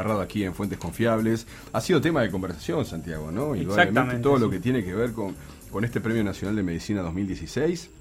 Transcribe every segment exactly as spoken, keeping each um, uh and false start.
narrado aquí en Fuentes Confiables. Ha sido tema de conversación, Santiago, ¿no? Indudablemente todo sí. Lo que tiene que ver con, con este Premio Nacional de Medicina dos mil dieciséis.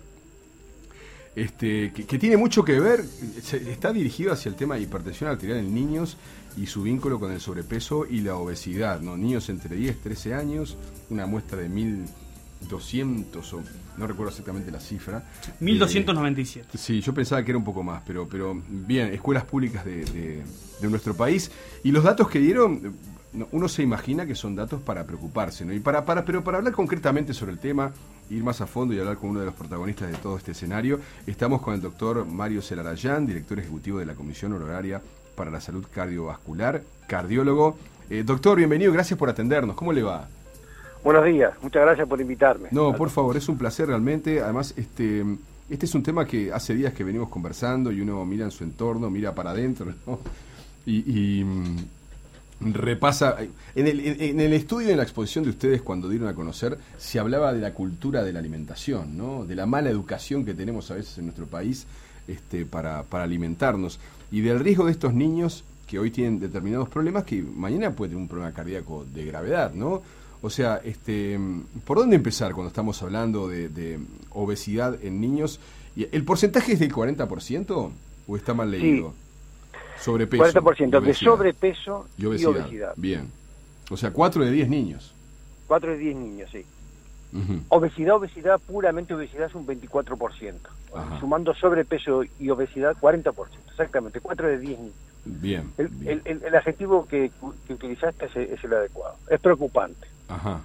Este, que, que tiene mucho que ver, se, está dirigido hacia el tema de hipertensión arterial en niños y su vínculo con el sobrepeso y la obesidad, ¿no? Niños entre diez y trece años, una muestra de mil doscientos, o no recuerdo exactamente la cifra. mil doscientos noventa y siete. Eh, sí, yo pensaba que era un poco más, pero, pero bien, escuelas públicas de, de, de nuestro país. Y los datos que dieron, uno se imagina que son datos para preocuparse, ¿no? Y para, para, pero para hablar concretamente sobre el tema, ir más a fondo y hablar con uno de los protagonistas de todo este escenario, estamos con el doctor Mario Celarayán, director ejecutivo de la Comisión Honoraria para la Salud Cardiovascular, cardiólogo. Eh, doctor, bienvenido, gracias por atendernos. ¿Cómo le va? Buenos días, muchas gracias por invitarme. No, por favor, es un placer realmente. Además, este este es un tema que hace días que venimos conversando y uno mira en su entorno, mira para adentro, ¿no? Y, y repasa. En el, en el estudio y en la exposición de ustedes, cuando dieron a conocer, se hablaba de la cultura de la alimentación, ¿no? De la mala educación que tenemos a veces en nuestro país este, para, para alimentarnos. Y del riesgo de estos niños que hoy tienen determinados problemas que mañana puede tener un problema cardíaco de gravedad, ¿no? O sea, este, ¿por dónde empezar cuando estamos hablando de, de obesidad en niños? ¿El porcentaje es del cuarenta por ciento o está mal leído? Sí. Sobrepeso. cuarenta por ciento de sobrepeso y obesidad. y obesidad. Bien. O sea, cuatro de diez niños. cuatro de diez niños, sí. Uh-huh. Obesidad, obesidad, puramente obesidad es un veinticuatro por ciento. Ajá. Sumando sobrepeso y obesidad, cuarenta por ciento. Exactamente, cuatro de diez niños. Bien. El, bien. el, el, el adjetivo que, que utilizaste es, es el adecuado. Es preocupante. Ajá.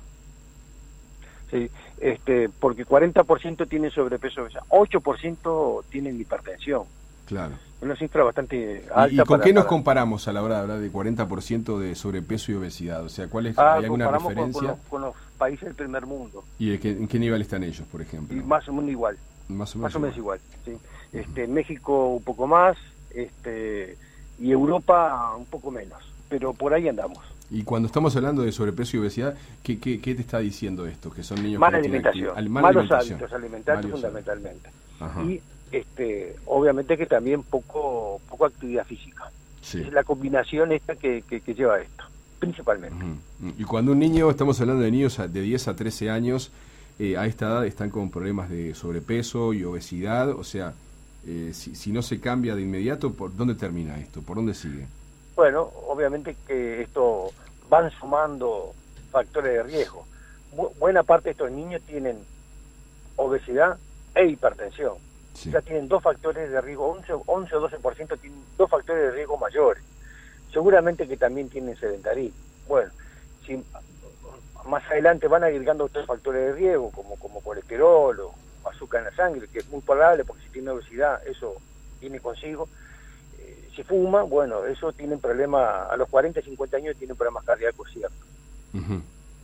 Sí, este, porque cuarenta por ciento tienen sobrepeso, o sea, ocho por ciento tienen hipertensión. Claro. Una cifra bastante alta. ¿Y, y con para, qué nos para... comparamos a la hora de hablar de cuarenta por ciento de sobrepeso y obesidad? O sea, ¿cuál es, ah, ¿hay alguna comparamos referencia? Con, con, los, con los países del primer mundo. ¿Y de qué, en qué nivel están ellos, por ejemplo? Y más o menos igual. Más o menos, más o menos igual. igual, sí. Este, uh-huh. México un poco más, este, y Europa un poco menos, pero por ahí andamos. Y cuando estamos hablando de sobrepeso y obesidad, ¿qué, qué, qué te está diciendo esto? Que son niños mala que alimentación, acti- mala malos alimentación. hábitos alimentarios Varios fundamentalmente. Ajá. Y este, obviamente que también poco, poco actividad física. Sí. Es la combinación esta que, que, que lleva a esto, principalmente. Uh-huh. Y cuando un niño, estamos hablando de niños de diez a trece años, eh, a esta edad están con problemas de sobrepeso y obesidad, o sea, eh, si, si no se cambia de inmediato, ¿por dónde termina esto? ¿Por dónde sigue? Bueno, obviamente que esto van sumando factores de riesgo. Bu- buena parte de estos niños tienen obesidad e hipertensión. Sí. Ya tienen dos factores de riesgo, once, once o doce por ciento tienen dos factores de riesgo mayores. Seguramente que también tienen sedentarismo. Bueno, si más adelante van agregando otros factores de riesgo, como, como colesterol o azúcar en la sangre, que es muy probable porque si tiene obesidad eso tiene consigo. Eh, si fuma, bueno, eso tienen problemas, a los cuarenta, cincuenta años tienen problemas cardíacos, ¿cierto? Uh-huh.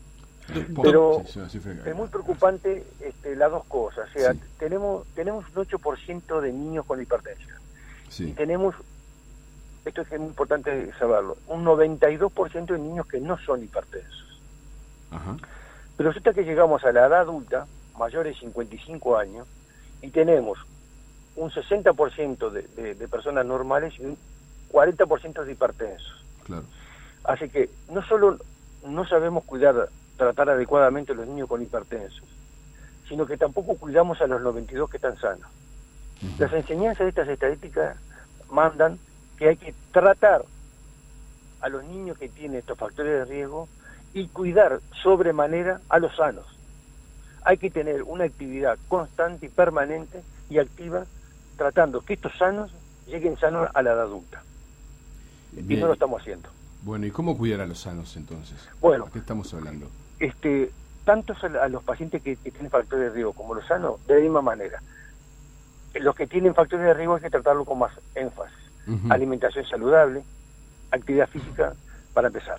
Pero sí, sí, sí, es muy preocupante este, las dos cosas. O sea, sí. tenemos tenemos un ocho por ciento de niños con hipertensión. Sí. Y tenemos, esto es muy importante saberlo, un noventa y dos por ciento de niños que no son hipertensos. Ajá. Pero resulta que llegamos a la edad adulta, mayores de cincuenta y cinco años, y tenemos un sesenta por ciento de, de, de personas normales y un cuarenta por ciento de hipertensos. Claro. Así que no solo no sabemos cuidar, tratar adecuadamente a los niños con hipertensos, sino que tampoco cuidamos a los noventa y dos que están sanos. Uh-huh. Las enseñanzas de estas estadísticas mandan que hay que tratar a los niños que tienen estos factores de riesgo y cuidar sobremanera a los sanos. Hay que tener una actividad constante y permanente y activa, tratando que estos sanos lleguen sanos a la edad adulta. Bien. Y no lo estamos haciendo. Bueno, ¿y cómo cuidar a los sanos entonces? Bueno, ¿de qué estamos hablando? Este, tanto a los pacientes que, que tienen factores de riesgo como los sanos, de la misma manera. Los que tienen factores de riesgo hay que tratarlo con más énfasis. Uh-huh. Alimentación saludable, actividad física, para empezar.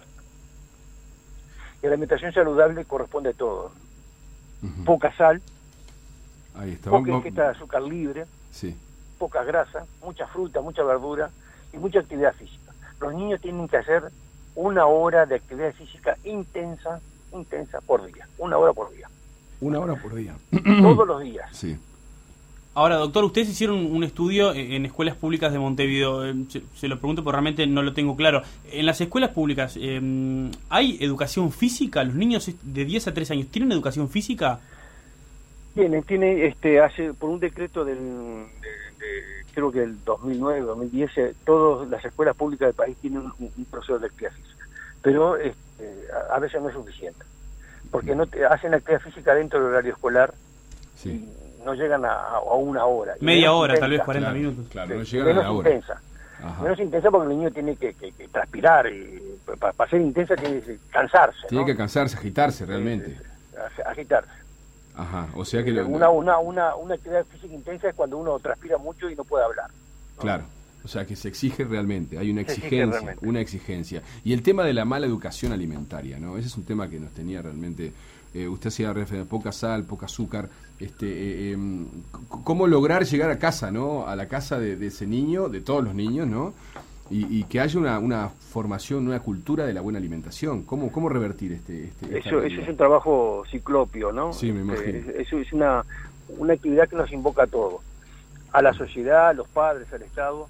Y la alimentación saludable corresponde a todo. Uh-huh. Poca sal, ahí está. poca ingesta de azúcar libre, sí. poca grasa, mucha fruta, mucha verdura y mucha actividad física. Los niños tienen que hacer una hora de actividad física intensa, intensa por día, una hora por día. Una hora por día. Todos los días. Sí. Ahora, doctor, ustedes hicieron un estudio en escuelas públicas de Montevideo. Se, se lo pregunto porque realmente no lo tengo claro. En las escuelas públicas, eh, ¿hay educación física? ¿Los niños de diez a trece años tienen educación física? Tienen, tiene, este, hace, por un decreto del, de, de, creo que el dos mil nueve, dos mil diez, eh, todas las escuelas públicas del país tienen un, un profesor de actividad física. Pero este, a, a veces no es suficiente. Porque no te, hacen actividad física dentro del horario escolar. Sí. Y no llegan a, a una hora. Media hora, intensa, tal vez cuarenta claro, minutos. Claro, no sí, llegan menos a la hora. intensa. Ajá. Menos intensa porque el niño tiene que, que, que transpirar. Y para, para ser intensa tiene que cansarse. Tiene ¿no? que cansarse, agitarse realmente. Eh, agitarse. Ajá, o sea que... Lo, una, una, una, una actividad física intensa es cuando uno transpira mucho y no puede hablar, ¿no? Claro. O sea, que se exige realmente, hay una exigencia, una exigencia. Y el tema de la mala educación alimentaria, ¿no? Ese es un tema que nos tenía realmente... Eh, usted hacía referencia a poca sal, poca azúcar. Este, eh, eh, ¿Cómo lograr llegar a casa, ¿no? A la casa de, de ese niño, de todos los niños, ¿no? Y, y que haya una, una formación, una cultura de la buena alimentación. ¿Cómo, cómo revertir este...? este eso, eso es un trabajo ciclopio, ¿no? Sí, me imagino. Eh, eso es una, una actividad que nos invoca a todos. A la sociedad, a los padres, al Estado,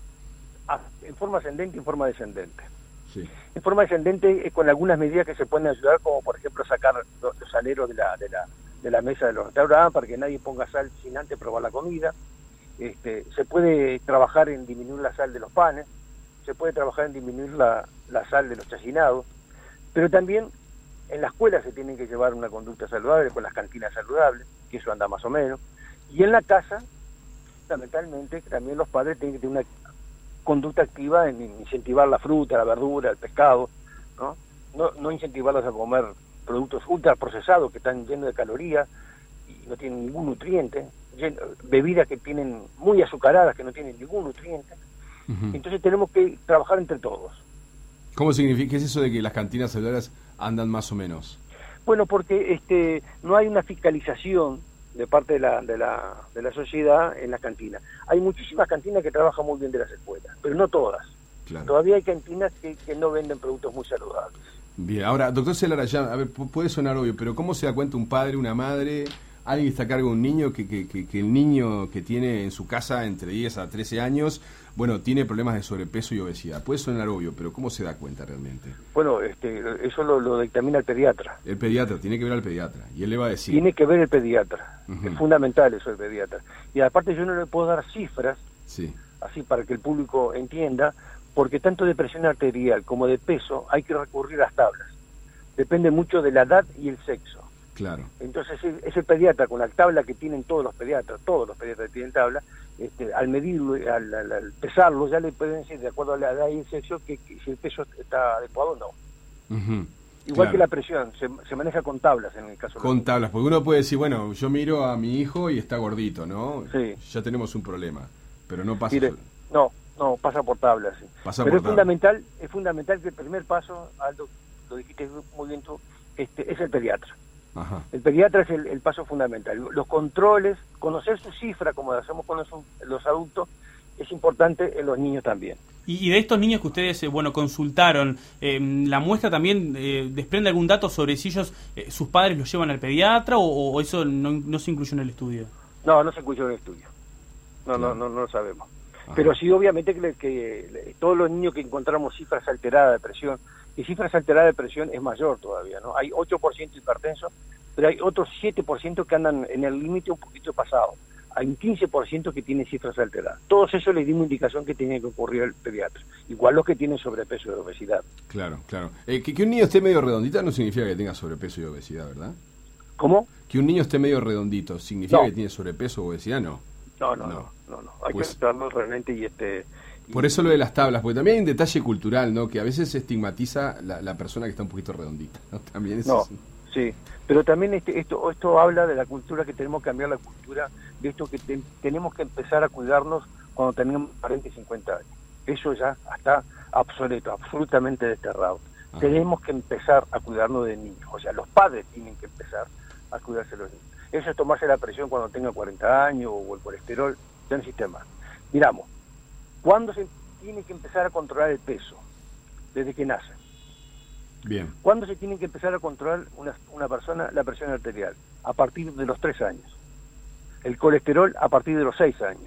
a, en forma ascendente y en forma descendente. Sí. En forma descendente, eh, con algunas medidas que se pueden ayudar, como por ejemplo sacar los, los saleros de la, de, la, de la mesa de los restaurantes para que nadie ponga sal sin antes probar la comida. Este, se puede trabajar en disminuir la sal de los panes, se puede trabajar en disminuir la, la sal de los chacinados, pero también en la escuela se tiene que llevar una conducta saludable con las cantinas saludables, que eso anda más o menos, y en la casa, fundamentalmente, también los padres tienen que tener una conducta activa en incentivar la fruta, la verdura, el pescado, ¿no? No, no incentivarlos a comer productos ultraprocesados que están llenos de calorías y no tienen ningún nutriente, bebidas que tienen muy azucaradas que no tienen ningún nutriente. Uh-huh. Entonces tenemos que trabajar entre todos. ¿Cómo significa, qué es eso de que las cantinas saludables andan más o menos? Bueno, porque este no hay una fiscalización de parte de la, de la de la sociedad en las cantinas. Hay muchísimas cantinas que trabajan muy bien de las escuelas, pero no todas. Claro. Todavía hay cantinas que, que no venden productos muy saludables. Bien, ahora, doctor Celara, ya, a ver, puede sonar obvio, pero ¿cómo se da cuenta un padre, una madre, alguien que está a cargo de un niño, que, que, que, que el niño que tiene en su casa entre diez a trece años, bueno, tiene problemas de sobrepeso y obesidad? Puede sonar obvio, pero ¿cómo se da cuenta realmente? Bueno, este, eso lo, lo dictamina el pediatra. El pediatra, tiene que ver al pediatra, y él le va a decir... Tiene que ver el pediatra, uh-huh. Es fundamental eso el pediatra. Y aparte yo no le puedo dar cifras, sí. Así para que el público entienda, porque tanto de presión arterial como de peso hay que recurrir a las tablas. Depende mucho de la edad y el sexo. Claro. Entonces ese pediatra con la tabla que tienen todos los pediatras, todos los pediatras tienen tabla, este, al medirlo, al, al, al pesarlo, ya le pueden decir de acuerdo a la edad y el sexo que, que si el peso está adecuado o no. Uh-huh. Igual claro. que la presión, se, se maneja con tablas en el caso. Con de tablas, porque uno puede decir, bueno, yo miro a mi hijo y está gordito, ¿no? Sí. Ya tenemos un problema, pero no pasa. Mire, no, no, pasa por tablas. Sí. Pasa pero por es fundamental, es fundamental que el primer paso, Aldo, lo dijiste muy bien tú, este, es el pediatra. Ajá. El pediatra es el, el paso fundamental. Los controles, conocer su cifra, como lo hacemos con los, los adultos, es importante en los niños también. Y, y de estos niños que ustedes, eh, bueno, consultaron, eh, ¿la muestra también eh, desprende algún dato sobre si ellos, eh, sus padres los llevan al pediatra o, o eso no, no se incluyó en el estudio? No, no se incluyó en el estudio. No, claro. no, no, no lo sabemos. Ajá. Pero sí, obviamente, que, que todos los niños que encontramos cifras alteradas de presión, y cifras alteradas de presión es mayor todavía, ¿no? Hay ocho por ciento hipertensos, pero hay otros siete por ciento que andan en el límite un poquito pasado. Hay un quince por ciento que tienen cifras alteradas. Todos esos les dimos indicación que tiene que ocurrir al pediatra. Igual los que tienen sobrepeso y obesidad. Claro, claro. Eh, que, que un niño esté medio redondito no significa que tenga sobrepeso y obesidad, ¿verdad? ¿Cómo? Que un niño esté medio redondito, ¿significa no. que tiene sobrepeso o obesidad? No. No, no, no. no, no, no. Hay pues, que estudiarlo realmente y este... Y... Por eso lo de las tablas, porque también hay un detalle cultural, ¿no? Que a veces se estigmatiza la, la persona que está un poquito redondita, ¿no? También es no, así. Sí, pero también este, esto esto habla de la cultura, que tenemos que cambiar la cultura, de esto que te, tenemos que empezar a cuidarnos cuando tenemos cuarenta y cincuenta años. Eso ya está obsoleto, absolutamente desterrado. Ajá. Tenemos que empezar a cuidarnos de niños, o sea, los padres tienen que empezar a cuidarse de los niños. Eso es tomarse la presión cuando tenga cuarenta años o el colesterol, ya no existe más. Miramos, ¿cuándo se tiene que empezar a controlar el peso? Desde que nace. Bien. ¿Cuándo se tiene que empezar a controlar una, una persona la presión arterial? A partir de los tres años. el colesterol a partir de los seis años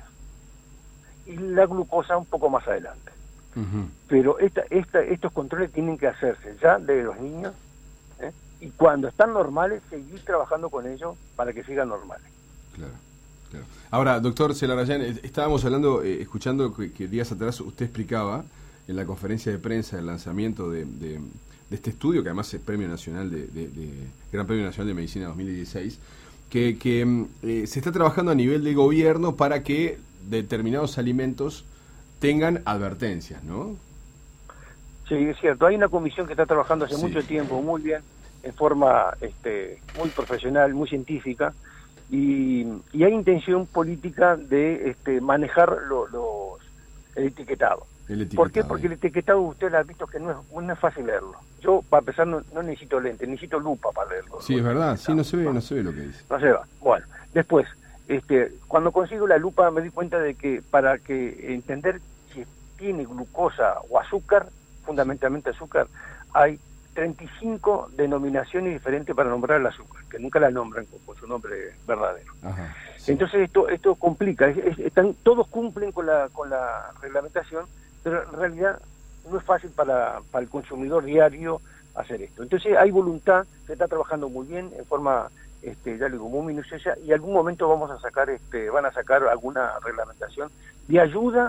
y la glucosa un poco más adelante. Uh-huh. Pero esta, esta, estos controles tienen que hacerse ya de los niños, ¿eh? Y cuando están normales, seguir trabajando con ellos para que sigan normales. Claro, claro. Ahora, doctor Zelarayán, estábamos hablando, eh, escuchando que, que días atrás usted explicaba en la conferencia de prensa el lanzamiento de, de, de este estudio, que además es Premio Nacional de, de, de Gran Premio Nacional de Medicina dos mil dieciséis, que, que eh, se está trabajando a nivel de gobierno para que determinados alimentos tengan advertencias, ¿no? Sí, es cierto. Hay una comisión que está trabajando hace sí. mucho tiempo, muy bien, en forma este, muy profesional, muy científica, y, y hay intención política de este, manejar lo, los, el etiquetado. El etiquetado. ¿Por qué? Porque el etiquetado usted ha visto que no es, no es fácil leerlo. Yo, para empezar, no, no necesito lente, necesito lupa para leerlo. Sí, es verdad, sí, no se ve, no, no se ve lo que dice. No se va. Bueno, después, este, cuando consigo la lupa me di cuenta de que para que entender si tiene glucosa o azúcar, fundamentalmente azúcar, hay treinta y cinco denominaciones diferentes para nombrar el azúcar, que nunca la nombran con, con su nombre verdadero. Ajá, sí. Entonces esto esto complica, es, es, están, todos cumplen con la con la reglamentación, pero en realidad no es fácil para, para el consumidor diario hacer esto. Entonces hay voluntad, se está trabajando muy bien, en forma, este, ya le digo, muy minuciosa, y en algún momento vamos a sacar, este, van a sacar alguna reglamentación de ayuda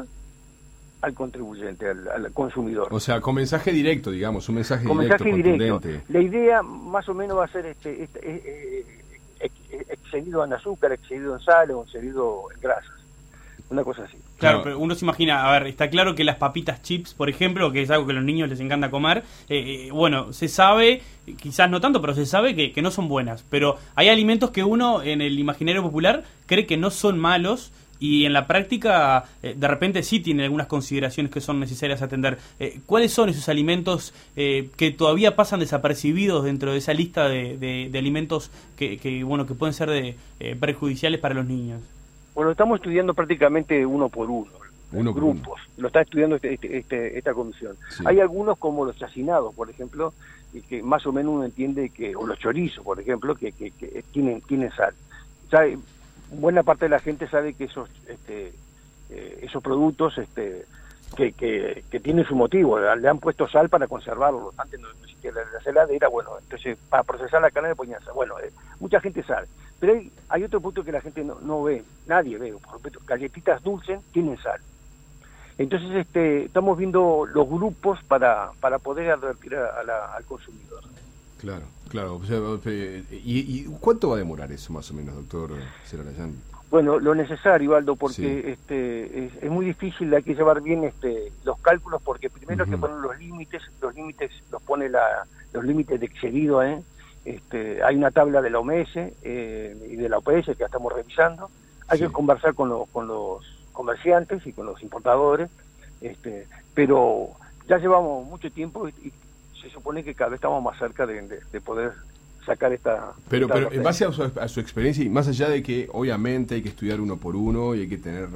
al contribuyente, al, al consumidor. O sea, con mensaje directo, digamos, un mensaje con directo, mensaje directo. Contundente. La idea más o menos va a ser este, este eh, eh, eh, excedido en azúcar, excedido en sal o excedido en grasas. Una cosa así. Claro, pero uno se imagina, a ver, está claro que las papitas chips, por ejemplo, que es algo que a los niños les encanta comer, eh, bueno, se sabe, quizás no tanto, pero se sabe que, que no son buenas. Pero hay alimentos que uno, en el imaginario popular, cree que no son malos, y en la práctica, eh, de repente sí tiene algunas consideraciones que son necesarias atender. Eh, ¿Cuáles son esos alimentos eh, que todavía pasan desapercibidos dentro de esa lista de, de, de alimentos que, que, bueno, que pueden ser de, eh, perjudiciales para los niños? Bueno, estamos estudiando prácticamente uno por uno, uno por grupos. Uno. Lo está estudiando este, este, este, esta comisión. Sí. Hay algunos como los chacinados, por ejemplo, y que más o menos uno entiende que, o los chorizos, por ejemplo, que, que, que tienen, tienen sal. Ya, buena parte de la gente sabe que esos este, eh, esos productos este, que, que, que tienen su motivo, le han puesto sal para conservarlos. Antes no existía la, la heladera, bueno, entonces para procesar la carne le ponían sal. Bueno, eh, mucha gente sabe. Pero hay, hay otro punto que la gente no, no ve, nadie ve. Por ejemplo, galletitas dulces tienen sal. Entonces este, estamos viendo los grupos para, para poder advertir a, a la, al consumidor. Claro, claro. O sea, ¿y, ¿Y cuánto va a demorar eso más o menos, doctor Zelarayán? Bueno, lo necesario, Aldo, porque sí. este es, es muy difícil, hay que llevar bien este los cálculos, porque primero uh-huh. hay que poner los límites, los límites los pone la los límites de excedido, ¿eh? Este, hay una tabla de la O M S eh, y de la O P S que ya estamos revisando. Hay sí. que conversar con los con los comerciantes y con los importadores, este, pero ya llevamos mucho tiempo y, y se supone que cada vez estamos más cerca de, de, de poder sacar esta... Pero, esta pero en base a su, a su experiencia, y más allá de que obviamente hay que estudiar uno por uno y hay que tener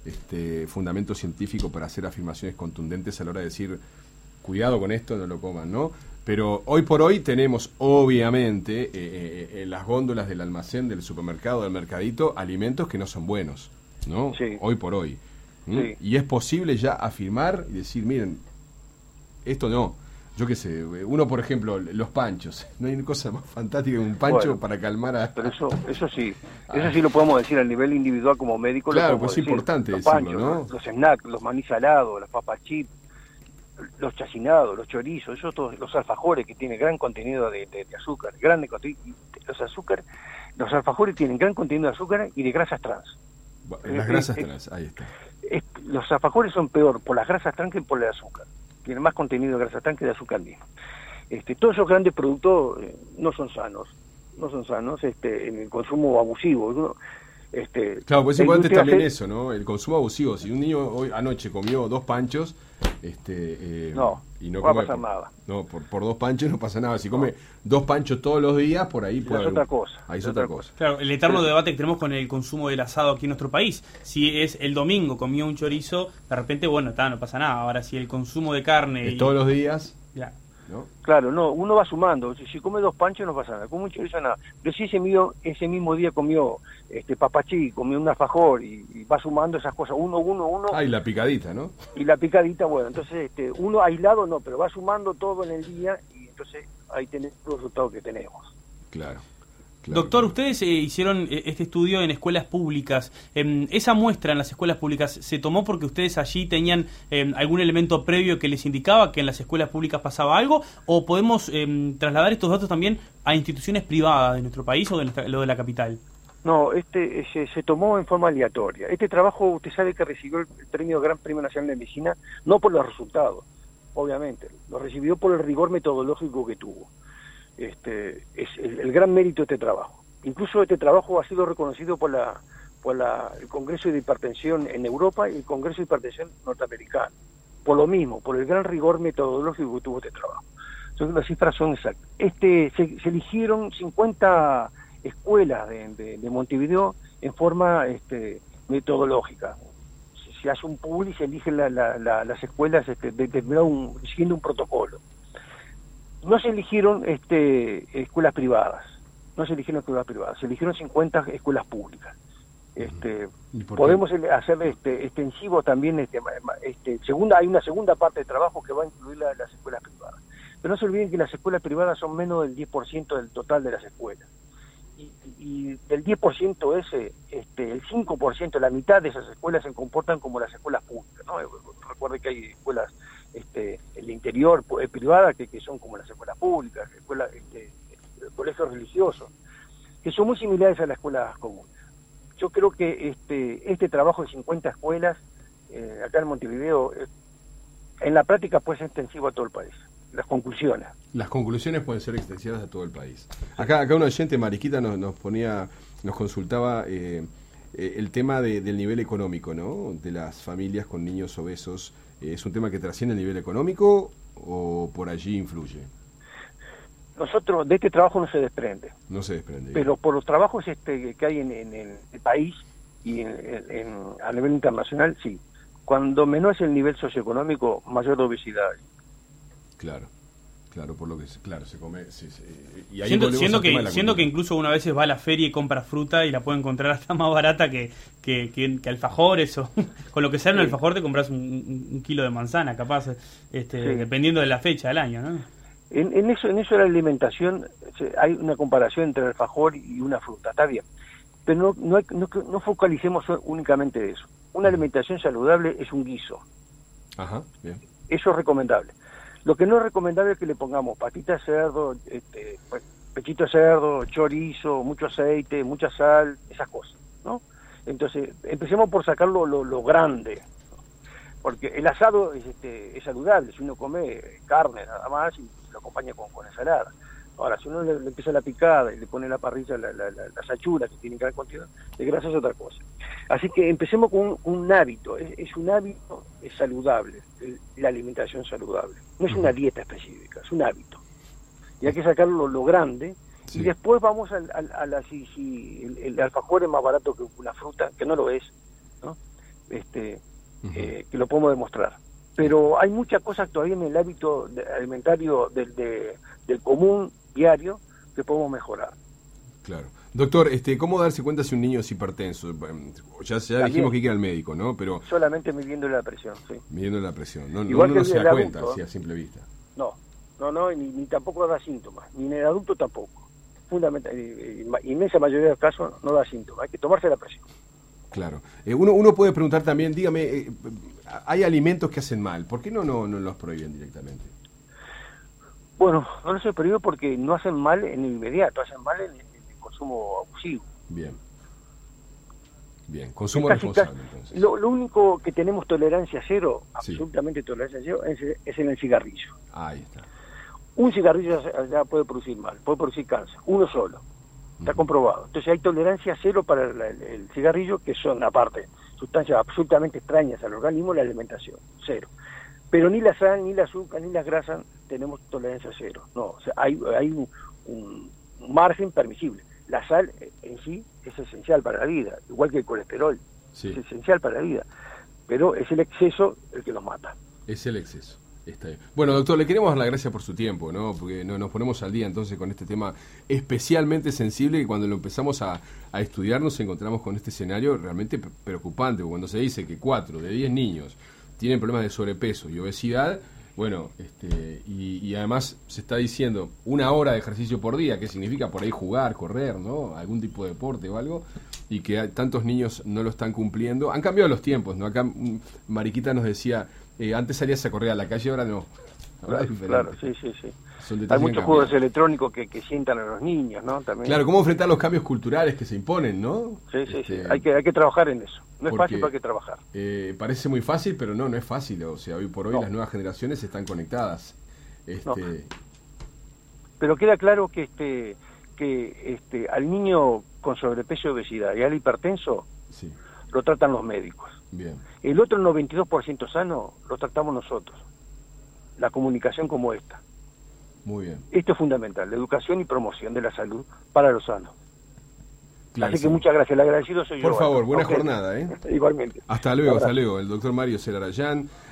este fundamento científico para hacer afirmaciones contundentes a la hora de decir, cuidado con esto, no lo coman, ¿no? Pero hoy por hoy tenemos obviamente eh, eh, en las góndolas del almacén, del supermercado, del mercadito, alimentos que no son buenos, ¿no? Sí. Hoy por hoy. Sí. Y es posible ya afirmar y decir, miren, esto no. Yo qué sé, uno por ejemplo, los panchos. No hay cosa más fantástica que un pancho bueno, para calmar a... Pero eso eso sí, eso sí lo podemos decir a nivel individual como médico. Claro, pues es decir. Importante los decirlo, panchos, ¿no? Los snacks, los maní salados, las papas chips, los chacinados, los chorizos, esos todos, los alfajores que tienen gran contenido de, de, de azúcar, grande contenido, los azúcar, los alfajores tienen gran contenido de azúcar y de grasas trans. Las eh, grasas eh, trans, ahí está. Eh, los alfajores son peor por las grasas trans que por el azúcar. Tienen más contenido de grasa trans que de azúcar mismo. Este, todos esos grandes productos eh, no son sanos, no son sanos este, en el consumo abusivo. ¿no? Este, claro, pues es importante también hace... eso, ¿no? El consumo abusivo. Si un niño hoy anoche comió dos panchos, este, eh, no, y no, no va come, a pasar nada. No, por, por dos panchos no pasa nada. Si come no. dos panchos todos los días, por ahí puede es otra cosa. Ahí es, es otra, otra cosa. cosa. Claro, el eterno Pero... debate que tenemos con el consumo del asado aquí en nuestro país. Si es el domingo comió un chorizo, de repente, bueno, está, no pasa nada. Ahora, si el consumo de carne... ¿Es y... todos los días? Ya. ¿no? Claro, no, uno va sumando. Si, si come dos panchos no pasa nada, come un chorizo nada. Pero si ese, mío, ese mismo día comió este papachí, comió un alfajor y, y va sumando esas cosas, uno, uno, uno. Ah, y la picadita, ¿no? Y la picadita, bueno, entonces este, uno aislado no, pero va sumando todo en el día y entonces ahí tenemos los resultados que tenemos. Claro. Claro, Doctor, claro. ustedes eh, hicieron eh, este estudio en escuelas públicas. Eh, ¿Esa muestra en las escuelas públicas se tomó porque ustedes allí tenían eh, algún elemento previo que les indicaba que en las escuelas públicas pasaba algo? ¿O podemos eh, trasladar estos datos también a instituciones privadas de nuestro país o de nuestra, lo de la capital? No, este se, se tomó en forma aleatoria. Este trabajo, usted sabe que recibió el premio Gran Premio Nacional de Medicina, no por los resultados, obviamente, lo recibió por el rigor metodológico que tuvo. Este, es el, el gran mérito de este trabajo. Incluso este trabajo ha sido reconocido por la por la, el Congreso de Hipertensión en Europa y el Congreso de Hipertensión norteamericano. Por lo mismo, por el gran rigor metodológico que tuvo este trabajo. Entonces las cifras son exactas. Este, se, se eligieron cincuenta escuelas de, de, de Montevideo en forma este, metodológica. Se, se hace un pool y se eligen la, la, la, las escuelas este, de, de, de un, siguiendo un protocolo. No se eligieron este, escuelas privadas, no se eligieron escuelas privadas, se eligieron cincuenta escuelas públicas. Este, podemos hacer este, extensivo también, este, este, segunda, hay una segunda parte de trabajo que va a incluir la, las escuelas privadas. Pero no se olviden que las escuelas privadas son menos del diez por ciento del total de las escuelas. Y, y del diez por ciento ese, este, el cinco por ciento, la mitad de esas escuelas se comportan como las escuelas públicas, ¿no? Recuerde que hay escuelas este, el interior eh, privada que, que son como las escuelas públicas, escuelas, este, colegios religiosos, que son muy similares a las escuelas comunes. Yo creo que este este trabajo de cincuenta escuelas eh, acá en Montevideo, eh, en la práctica puede ser extensivo a todo el país. Las conclusiones. Las conclusiones pueden ser extensivas a todo el país. Acá, acá un oyente, Mariquita, nos, nos ponía, nos consultaba eh, eh, el tema de, del nivel económico, ¿no? De las familias con niños obesos. Eh, ¿Es un tema que trasciende el nivel económico o por allí influye? Nosotros, de este trabajo no se desprende. No se desprende. Pero bien, por los trabajos este que hay en, en, en el país y en, en, a nivel internacional, sí. Cuando menor es el nivel socioeconómico, mayor obesidad. Claro, claro, por lo que se, claro, se come. Se, se, y ahí siendo siendo, que, siendo que incluso una vez va a la feria y compra fruta y la puede encontrar hasta más barata que, que, que, que alfajores o con lo que sea en sí. Un alfajor te compras un, un, un kilo de manzana, capaz, este, sí. Dependiendo de la fecha del año, ¿no? En, en eso, en eso de la alimentación hay una comparación entre el alfajor y una fruta, está bien, pero no, no, hay, no, no focalicemos únicamente eso. Una alimentación saludable es un guiso. Ajá, bien. Eso es recomendable. Lo que no es recomendable es que le pongamos patita de cerdo, este, pechito de cerdo, chorizo, mucho aceite, mucha sal, esas cosas, ¿no? Entonces, empecemos por sacar lo, lo, lo grande, porque el asado es, este, es saludable, si uno come carne nada más y lo acompaña con, con ensalada. Ahora, si uno le, le empieza la picada y le pone en la parrilla la, la, la, las achuras que tienen gran cantidad de grasa, es otra cosa. Así que empecemos con un, un hábito, es, es un hábito es saludable, el, la alimentación saludable. No es una dieta específica, es un hábito. Y hay que sacarlo lo grande, sí. Y después vamos a, a, a la, si, si el, el alfajor es más barato que una fruta, que no lo es, ¿no? Este, uh-huh. eh, que lo podemos demostrar. Pero hay muchas cosas todavía en el hábito de, alimentario del, de, del común diario que podemos mejorar. Claro. Doctor, este, ¿cómo darse cuenta si un niño es hipertenso? Ya, ya dijimos que hay que ir al médico, ¿no? Pero solamente midiéndole la presión, sí. Midiéndole la presión. No, Igual uno que no se da cuenta, adulto, así a simple vista. No, no, no, ni, ni tampoco da síntomas. Ni en el adulto tampoco. Fundamental, y inmensa mayoría de los casos no da síntomas. Hay que tomarse la presión. Claro. Eh, uno, uno puede preguntar también, dígame, eh, hay alimentos que hacen mal. ¿Por qué no, no, no los prohíben directamente? Bueno, no los prohíben porque no hacen mal en el inmediato, hacen mal en el, en el consumo abusivo. Bien. Bien, consumo responsable, casi, entonces. Lo, lo único que tenemos tolerancia cero, sí. absolutamente tolerancia cero, es, es en el cigarrillo. Ahí está. Un cigarrillo ya, ya puede producir mal, puede producir cáncer, uno solo. Está uh-huh. comprobado. Entonces hay tolerancia cero para el, el, el cigarrillo, que son, aparte, sustancias absolutamente extrañas al organismo, la alimentación, cero. Pero ni la sal, ni el azúcar, ni las grasas tenemos tolerancia cero. No, o sea, hay, hay un, un margen permisible. La sal en sí es esencial para la vida, igual que el colesterol, sí. Es esencial para la vida. Pero es el exceso el que nos mata. Es el exceso. Está bien. Bueno, doctor, le queremos dar las gracias por su tiempo, ¿no? Porque no, nos ponemos al día entonces con este tema especialmente sensible, y cuando lo empezamos a, a estudiar nos encontramos con este escenario realmente preocupante. Cuando se dice que cuatro de diez niños tienen problemas de sobrepeso y obesidad, bueno, este, y, y además se está diciendo una hora de ejercicio por día, que significa por ahí jugar, correr, ¿no? Algún tipo de deporte o algo, y que hay, tantos niños no lo están cumpliendo. Han cambiado los tiempos, ¿no? Acá Mariquita nos decía, eh, antes salías a correr a la calle, ahora no. Ahora claro, claro, sí, sí, sí. Hay muchos juegos electrónicos que, que sientan a los niños, ¿no? También. Claro, cómo enfrentar los cambios culturales que se imponen, ¿no? Sí, sí, este, sí. Hay que, hay que trabajar en eso. No porque, es fácil, pero hay que trabajar. Eh, parece muy fácil, pero no, no es fácil. O sea, hoy por hoy no. las nuevas generaciones están conectadas. Este... No. Pero queda claro que este que este al niño con sobrepeso y obesidad y al hipertenso sí. lo tratan los médicos. Bien. El otro noventa y dos por ciento sano lo tratamos nosotros. La comunicación como esta. Muy bien. Esto es fundamental, la educación y promoción de la salud para los sanos. Claro, Así que sí. muchas gracias, el agradecido soy Por yo. favor, bueno. buena okay. jornada, ¿eh? Igualmente. Hasta luego, hasta luego. El doctor Mario Celarayán.